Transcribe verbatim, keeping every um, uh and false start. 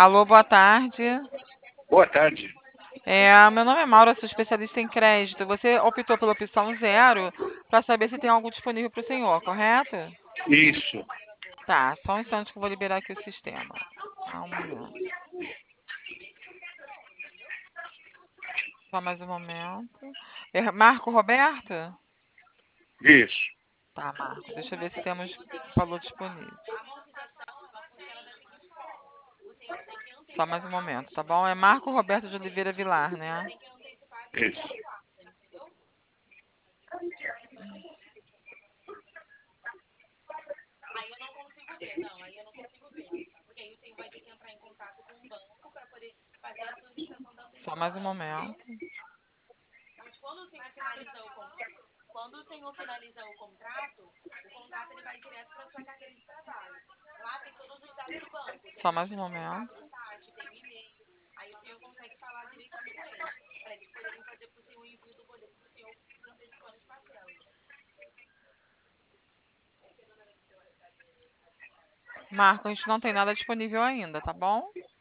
Alô, boa tarde. Boa tarde. É, meu nome é Maura, sou especialista em crédito. Você optou pela opção zero para saber se tem algo disponível para o senhor, correto? Isso. Tá, só um instante que eu vou liberar aqui o sistema. Só um momento. Só mais um momento. É Marco Roberto? Isso. Tá, Marco. Deixa eu ver se temos valor disponível. Só mais um momento, tá bom? É Marco Roberto de Oliveira Vilar, né? Isso. Só mais um momento. Só mais um momento. Marco, a gente não tem nada disponível ainda, tá bom?